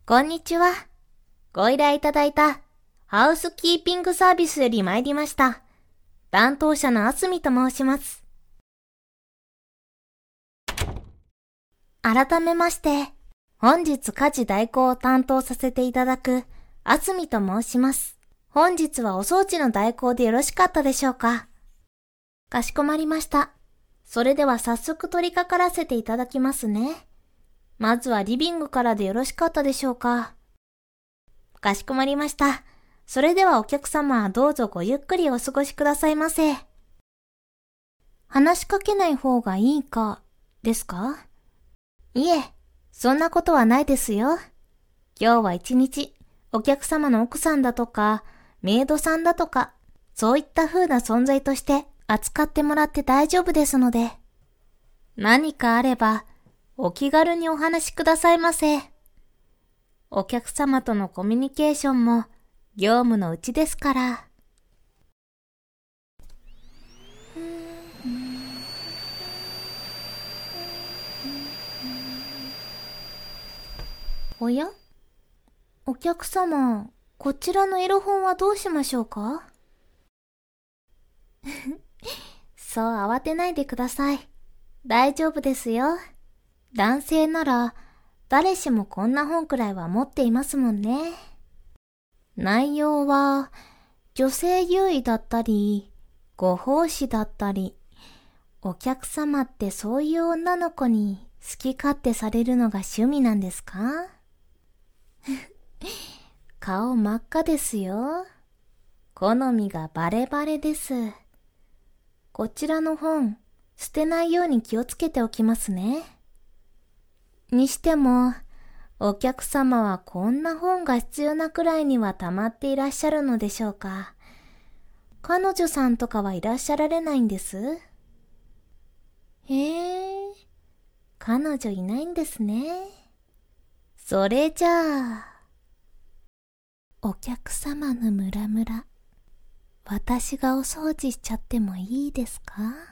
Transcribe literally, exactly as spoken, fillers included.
こんにちは。ご依頼いただいたハウスキーピングサービスより参りました。担当者のあすみと申します。改めまして、本日家事代行を担当させていただくあすみと申します。本日はお掃除の代行でよろしかったでしょうか？かしこまりました。それでは早速取り掛からせていただきますね。まずはリビングからでよろしかったでしょうか？かしこまりました。それではお客様はどうぞごゆっくりお過ごしくださいませ。話しかけない方がいいか、ですか？いえ、そんなことはないですよ。今日は一日、お客様の奥さんだとか、メイドさんだとか、そういった風な存在として扱ってもらって大丈夫ですので。何かあれば、お気軽にお話しくださいませ。お客様とのコミュニケーションも業務のうちですから。おや？お客様、こちらのエロ本はどうしましょうか？そう慌てないでください。大丈夫ですよ。男性なら誰しもこんな本くらいは持っていますもんね。内容は女性優位だったり、ご奉仕だったり、お客様ってそういう女の子に好き勝手されるのが趣味なんですか？顔真っ赤ですよ。好みがバレバレです。こちらの本、捨てないように気をつけておきますね。にしても、お客様はこんな本が必要なくらいには溜まっていらっしゃるのでしょうか。彼女さんとかはいらっしゃられないんです？へえ、彼女いないんですね。それじゃあ、お客様のムラムラ、私がお掃除しちゃってもいいですか？